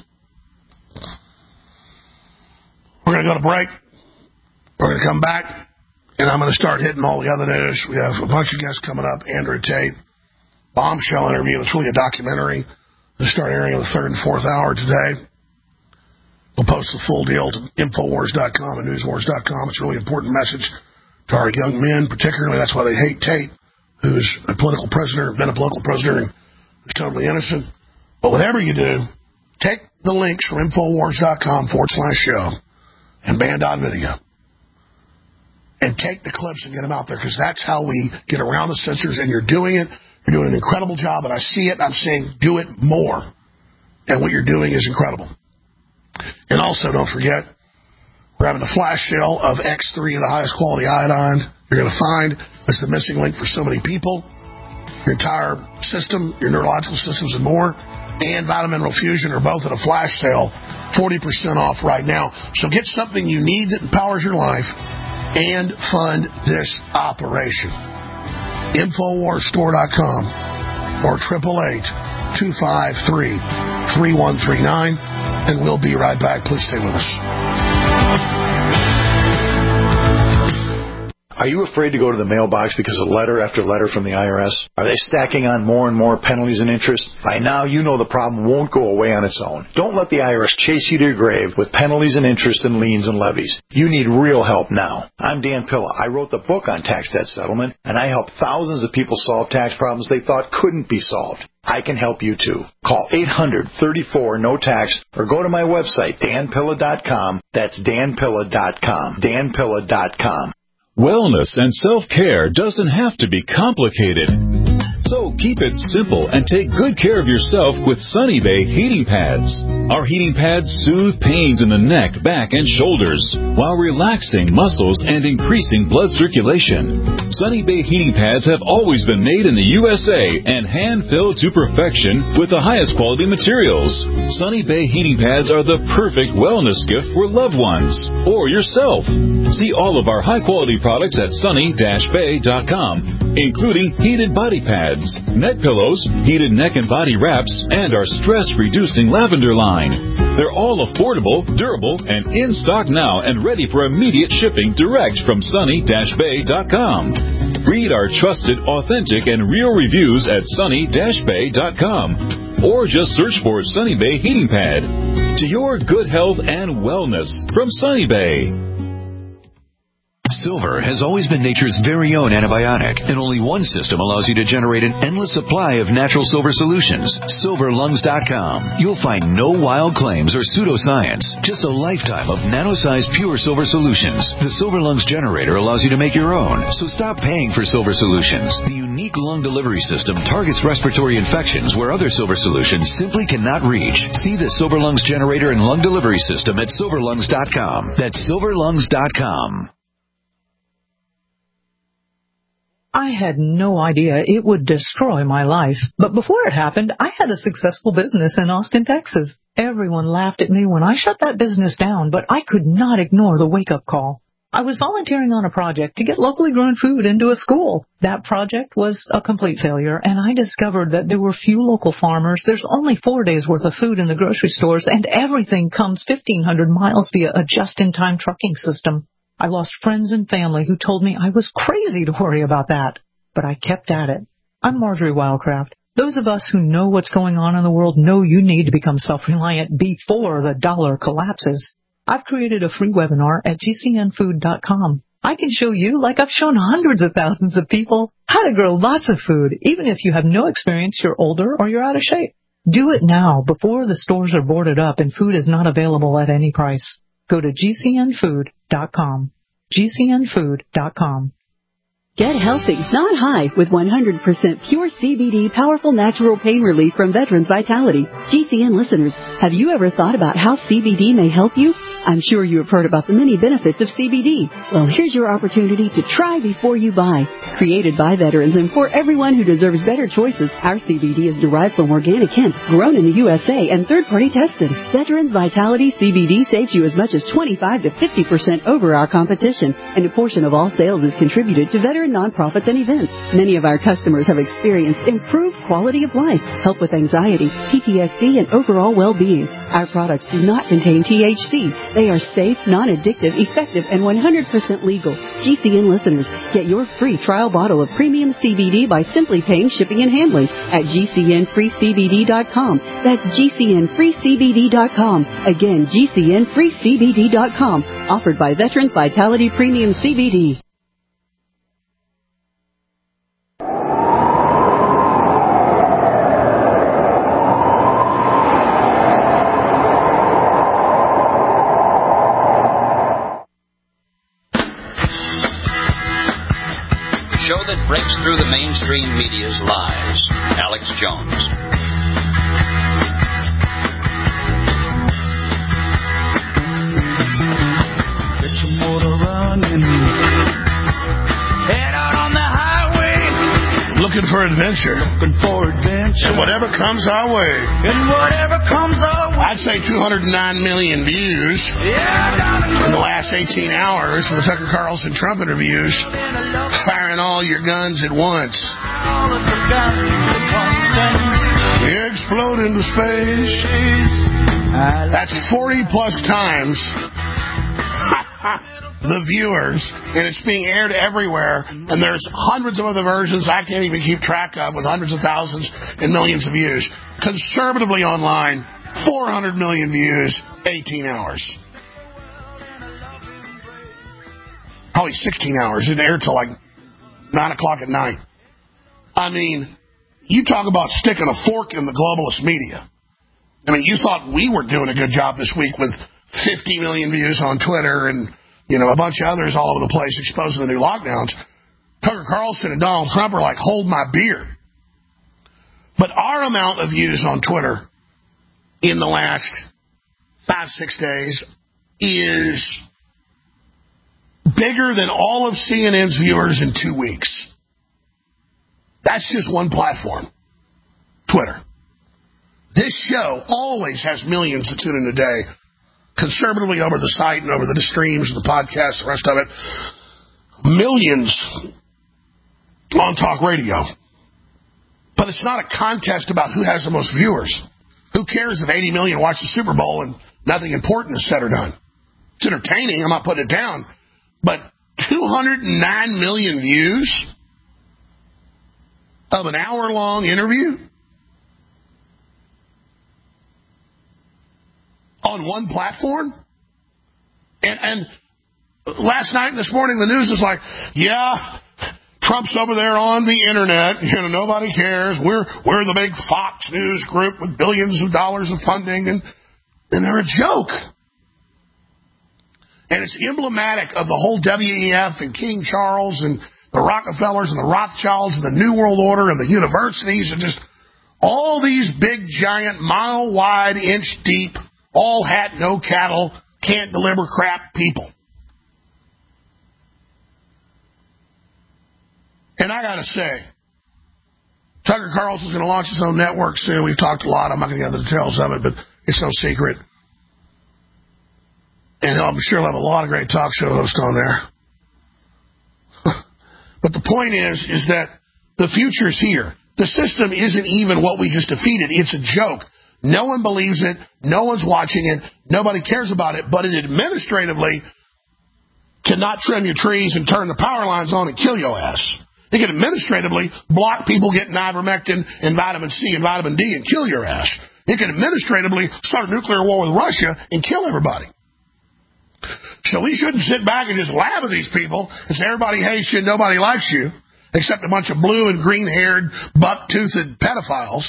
We're going to go to break. We're going to come back. And I'm going to start hitting all the other news. We have a bunch of guests coming up. Andrew Tate, bombshell interview. It's really a documentary. It'll start airing in the third and fourth hour today. We'll post the full deal to Infowars dot com and Newswars dot com. It's a really important message to our young men, particularly. That's why they hate Tate, who's a political prisoner, been a political prisoner, and who's totally innocent. But whatever you do, take the links from Infowars dot com forward slash show and band.video. And take the clips and get them out there, because that's how we get around the censors, and you're doing it. You're doing an incredible job, and I see it, and I'm saying do it more. And what you're doing is incredible. And also, don't forget, we're having a flash sale of X three, the highest quality iodine you're going to find. That's the missing link for so many people. Your entire system, your neurological systems and more, and Vitamin Mineral Fusion are both at a flash sale, forty percent off right now. So get something you need that empowers your life and fund this operation. Infowars store dot com or eight eight eight, two five three, three one three nine. And we'll be right back. Please stay with us. Are you afraid to go to the mailbox because of letter after letter from the I R S? Are they stacking on more and more penalties and interest? By now, you know the problem won't go away on its own. Don't let the I R S chase you to your grave with penalties and interest and liens and levies. You need real help now. I'm Dan Pilla. I wrote the book on tax debt settlement, and I help thousands of people solve tax problems they thought couldn't be solved. I can help you too. Call eight hundred, thirty-four, no tax or go to my website, dan pilla dot com. That's dan pilla dot com. dan pilla dot com. Wellness and self-care doesn't have to be complicated. So keep it simple and take good care of yourself with Sunny Bay heating pads. Our heating pads soothe pains in the neck, back, and shoulders while relaxing muscles and increasing blood circulation. Sunny Bay heating pads have always been made in the U S A and hand-filled to perfection with the highest quality materials. Sunny Bay heating pads are the perfect wellness gift for loved ones or yourself. See all of our high-quality products at sunny dash bay dot com, including heated body pads, neck pillows, heated neck and body wraps, and our stress-reducing lavender line. They're all affordable, durable, and in stock now and ready for immediate shipping direct from sunny dash bay dot com. Free Read our trusted, authentic, and real reviews at sunny dash bay dot com or just search for Sunny Bay Heating Pad. To your good health and wellness from Sunny Bay. Silver has always been nature's very own antibiotic, and only one system allows you to generate an endless supply of natural silver solutions. silver lungs dot com. You'll find no wild claims or pseudoscience, just a lifetime of nano-sized pure silver solutions. The Silver Lungs generator allows you to make your own, so stop paying for silver solutions. The unique lung delivery system targets respiratory infections where other silver solutions simply cannot reach. See the Silver Lungs generator and lung delivery system at silver lungs dot com. That's silver lungs dot com. I had no idea it would destroy my life. But before it happened, I had a successful business in Austin, Texas. Everyone laughed at me when I shut that business down, but I could not ignore the wake-up call. I was volunteering on a project to get locally grown food into a school. That project was a complete failure, and I discovered that there were few local farmers. There's only four days' worth of food in the grocery stores, and everything comes fifteen hundred miles via a just-in-time trucking system. I lost friends and family who told me I was crazy to worry about that, but I kept at it. I'm Marjorie Wildcraft. Those of us who know what's going on in the world know you need to become self-reliant before the dollar collapses. I've created a free webinar at G C N food dot com. I can show you, like I've shown hundreds of thousands of people, how to grow lots of food, even if you have no experience, you're older, or you're out of shape. Do it now, before the stores are boarded up and food is not available at any price. Go to G C N food dot com. G C N food dot com. Get healthy, not high, with one hundred percent pure C B D powerful natural pain relief from Veterans Vitality. G C N listeners, have you ever thought about how C B D may help you? I'm sure you have heard about the many benefits of C B D. Well, here's your opportunity to try before you buy. Created by veterans and for everyone who deserves better choices, our C B D is derived from organic hemp, grown in the U S A, and third-party tested. Veterans Vitality C B D saves you as much as twenty-five to fifty percent over our competition, and a portion of all sales is contributed to veteran nonprofits and events. Many of our customers have experienced improved quality of life, help with anxiety, P T S D, and overall well-being. Our products do not contain T H C. They are safe, non-addictive, effective, and one hundred percent legal. G C N listeners, get your free trial bottle of premium C B D by simply paying shipping and handling at G C N free C B D dot com. That's G C N free C B D dot com. Again, G C N free C B D dot com. Offered by Veterans Vitality Premium C B D. Breaks through the mainstream media's lies. Alex Jones. Get your motor running. Head out on the highway. Looking for adventure. Looking for adventure. And whatever comes our way. And whatever comes our way. I'd say two hundred nine million views yeah, in the last eighteen hours for the Tucker Carlson Trump interviews. Firing all your guns at once. You explode into space. That's forty plus times the viewers, and it's being aired everywhere, and there's hundreds of other versions I can't even keep track of with hundreds of thousands and millions of views. Conservatively online, four hundred million views, eighteen hours. Probably sixteen hours. It aired till like nine o'clock at night. I mean, you talk about sticking a fork in the globalist media. I mean, you thought we were doing a good job this week with fifty million views on Twitter and, you know, a bunch of others all over the place exposing the new lockdowns. Tucker Carlson and Donald Trump are like, hold my beer. But our amount of views on Twitter in the last five, six days is bigger than all of C N N's viewers in two weeks. That's just one platform, Twitter. This show always has millions that tune in a day, conservatively over the site and over the streams, the podcasts, the rest of it. Millions on talk radio. But it's not a contest about who has the most viewers. Who cares if eighty million watch the Super Bowl and nothing important is said or done? It's entertaining. I'm not putting it down. But two hundred nine million views of an hour-long interview on one platform? And, and last night and this morning, the news is like, yeah, Trump's over there on the internet. You know, nobody cares. We're we're the big Fox News group with billions of dollars of funding, and and they're a joke. And it's emblematic of the whole W E F and King Charles and the Rockefellers and the Rothschilds and the New World Order and the universities and just all these big, giant, mile-wide, inch-deep, all-hat, no-cattle, can't-deliver crap people. And I got to say, Tucker Carlson's going to launch his own network soon. We've talked a lot. I'm not going to get into the details of it, but it's no secret. And I'm sure he'll have a lot of great talk show hosts on there. But the point is, is that the future's here. The system isn't even what we just defeated. It's a joke. No one believes it. No one's watching it. Nobody cares about it. But it administratively cannot trim your trees and turn the power lines on and kill your ass. It can administratively block people getting ivermectin and vitamin C and vitamin D and kill your ass. It can administratively start a nuclear war with Russia and kill everybody. So we shouldn't sit back and just laugh at these people and say everybody hates you and nobody likes you, except a bunch of blue and green-haired, buck-toothed pedophiles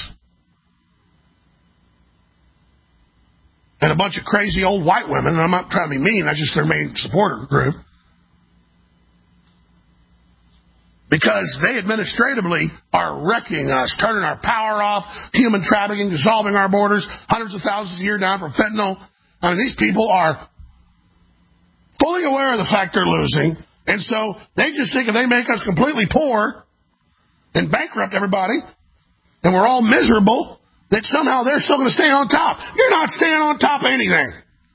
and a bunch of crazy old white women. And I'm not trying to be mean. That's just their main supporter group. Because they administratively are wrecking us, turning our power off, human trafficking, dissolving our borders, hundreds of thousands a year down for fentanyl. I mean, these people are fully aware of the fact they're losing, and so they just think if they make us completely poor and bankrupt everybody, and we're all miserable, that somehow they're still going to stay on top. You're not staying on top of anything.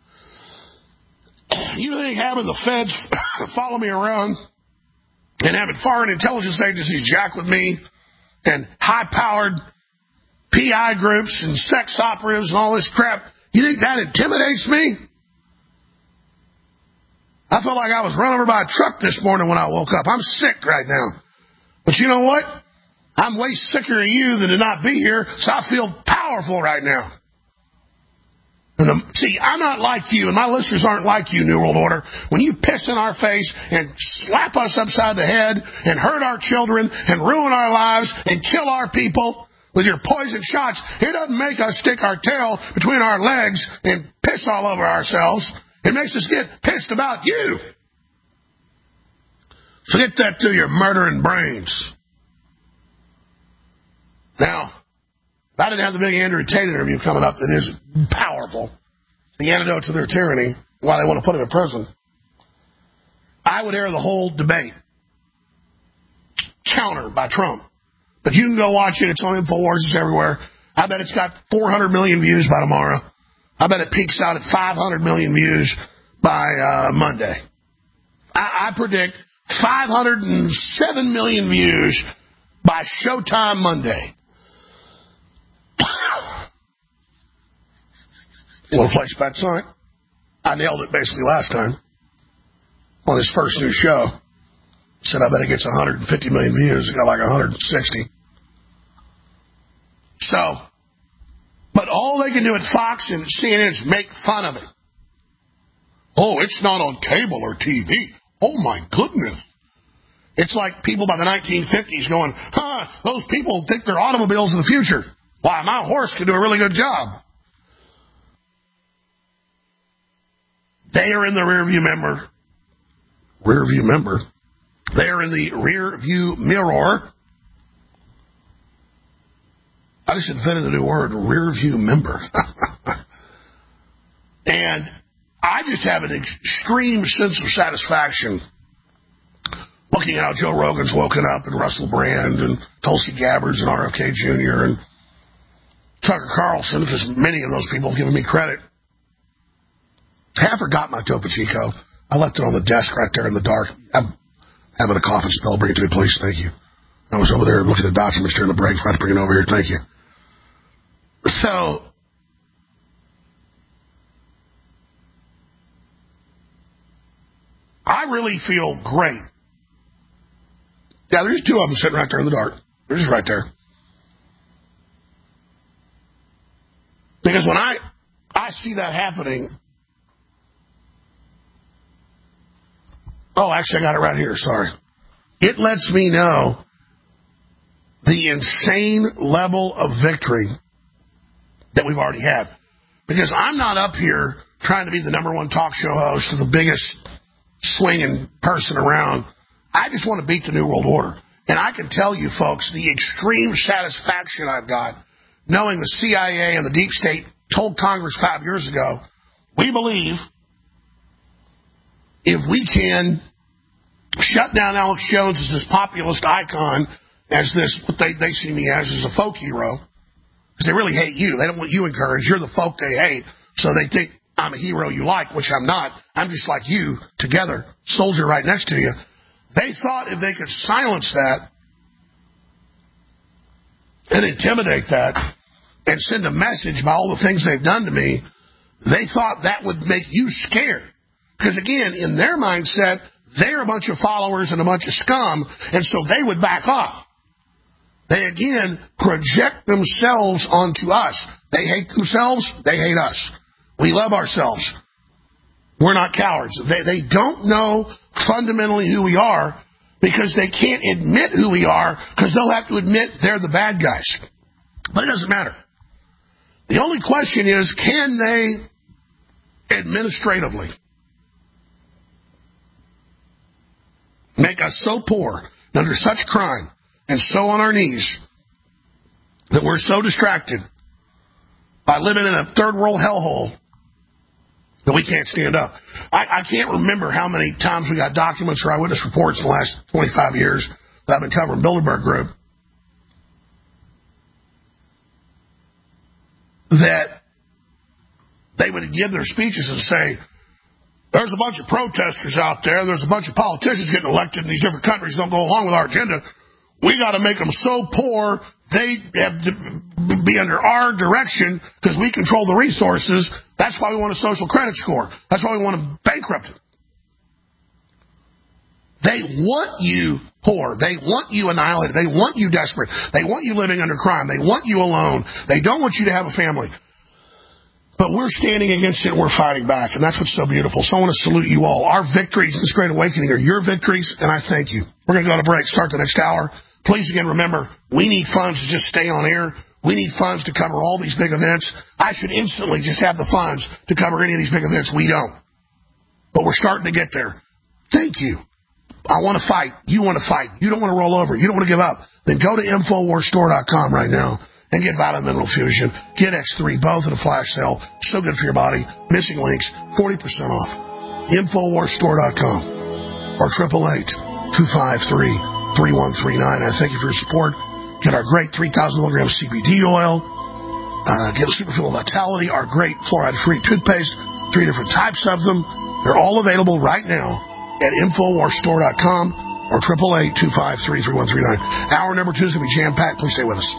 You think having the feds follow me around and having foreign intelligence agencies jack with me and high-powered P I groups and sex operatives and all this crap, you think that intimidates me? I felt like I was run over by a truck this morning when I woke up. I'm sick right now. But you know what? I'm way sicker of you than to not be here, so I feel powerful right now. And the, see, I'm not like you, and my listeners aren't like you, New World Order. When you piss in our face and slap us upside the head and hurt our children and ruin our lives and kill our people with your poison shots, it doesn't make us stick our tail between our legs and piss all over ourselves. It makes us get pissed about you. So get that to your murdering brains. Now, if I didn't have the big Andrew Tate interview coming up that is powerful, the antidote to their tyranny, why they want to put him in prison, I would air the whole debate. Counter by Trump. But you can go watch it. It's on InfoWars. It's everywhere. I bet it's got four hundred million views by tomorrow. I bet it peaks out at five hundred million views by uh, Monday. I, I predict five hundred seven million views by Showtime Monday. Want to play Spats on it? I nailed it basically last time on his first new show. Said I bet it gets one hundred fifty million views. It got like one hundred sixty. So, but all they can do at Fox and C N N is make fun of it. Oh, it's not on cable or T V. Oh, my goodness. It's like people by the nineteen fifties going, huh, those people think their automobiles in the future. Why, my horse could do a really good job. They are in the rear view mirror. Rear view mirror. They are in the rear view mirror. I just invented a new word, rear view mirror. And I just have an extreme sense of satisfaction looking at how Joe Rogan's woken up and Russell Brand and Tulsi Gabbard and R F K Junior and Tucker Carlson, because many of those people have given me credit. I forgot my Topo Chico. I left it on the desk right there in the dark. I'm having a cough and spell. Bring it to me, please. Thank you. I was over there looking at documents during the break. Trying to bring it over here. Thank you. So, I really feel great. Yeah, there's two of them sitting right there in the dark. They're just right there. Because when I I see that happening, oh, actually, I got it right here. Sorry. It lets me know the insane level of victory that we've already had. Because I'm not up here trying to be the number one talk show host or the biggest swinging person around. I just want to beat the New World Order. And I can tell you, folks, the extreme satisfaction I've got knowing the C I A and the deep state told Congress five years ago, we believe if we can shut down Alex Jones as this populist icon, as this, what they, they see me as, as a folk hero, because they really hate you. They don't want you encouraged. You're the folk they hate. So they think I'm a hero you like, which I'm not. I'm just like you, together, soldier right next to you. They thought if they could silence that and intimidate that and send a message by all the things they've done to me, they thought that would make you scared. Because, again, in their mindset, they're a bunch of followers and a bunch of scum, and so they would back off. They, again, project themselves onto us. They hate themselves. They hate us. We love ourselves. We're not cowards. They, they don't know fundamentally who we are because they can't admit who we are because they'll have to admit they're the bad guys. But it doesn't matter. The only question is, can they administratively make us so poor and under such crime and so on our knees that we're so distracted by living in a third world hellhole that we can't stand up? I, I can't remember how many times we got documents or eyewitness reports in the last twenty-five years that I've been covering Bilderberg Group that they would give their speeches and say, there's a bunch of protesters out there, there's a bunch of politicians getting elected in these different countries that don't go along with our agenda. We got to make them so poor they have to be under our direction because we control the resources. That's why we want a social credit score. That's why we want to bankrupt it. They want you poor. They want you annihilated. They want you desperate. They want you living under crime. They want you alone. They don't want you to have a family. But we're standing against it and we're fighting back, and that's what's so beautiful. So I want to salute you all. Our victories in this great awakening are your victories, and I thank you. We're going to go to break, start the next hour. Please, again, remember, we need funds to just stay on air. We need funds to cover all these big events. I should instantly just have the funds to cover any of these big events. We don't. But we're starting to get there. Thank you. I want to fight. You want to fight. You don't want to roll over. You don't want to give up. Then go to Infowars Store dot com right now and get Vitamin Mineral Fusion. Get X three, both at a flash sale. So good for your body. Missing links, forty percent off. Infowars Store dot com or eight eight eight, two five three, three one three nine. I thank you for your support. Get our great three thousand milligram C B D oil. Uh, get a Superfuel Vitality, our great fluoride-free toothpaste. Three different types of them. They're all available right now at Infowars Store dot com or eight eight eight, two five three, three one three nine. Hour number two is going to be jam-packed. Please stay with us.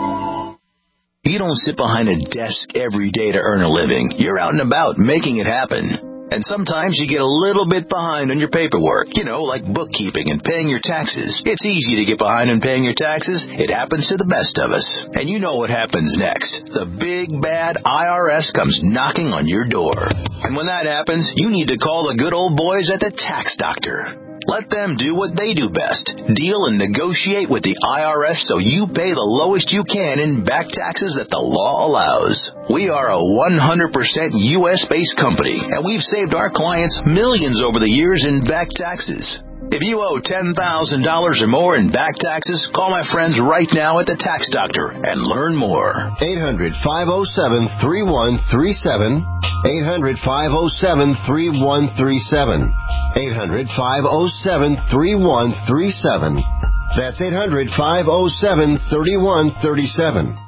You don't sit behind a desk every day to earn a living. You're out and about making it happen. And sometimes you get a little bit behind on your paperwork, you know, like bookkeeping and paying your taxes. It's easy to get behind on paying your taxes. It happens to the best of us. And you know what happens next. The big, bad I R S comes knocking on your door. And when that happens, you need to call the good old boys at the Tax Doctor. Let them do what they do best. Deal and negotiate with the I R S so you pay the lowest you can in back taxes that the law allows. We are a one hundred percent U S-based company, and we've saved our clients millions over the years in back taxes. If you owe ten thousand dollars or more in back taxes, call my friends right now at the Tax Doctor and learn more. eight hundred, five oh seven, three one three seven. eight hundred, five oh seven, three one three seven. eight hundred, five oh seven, three one three seven. That's eight hundred, five oh seven, three one three seven.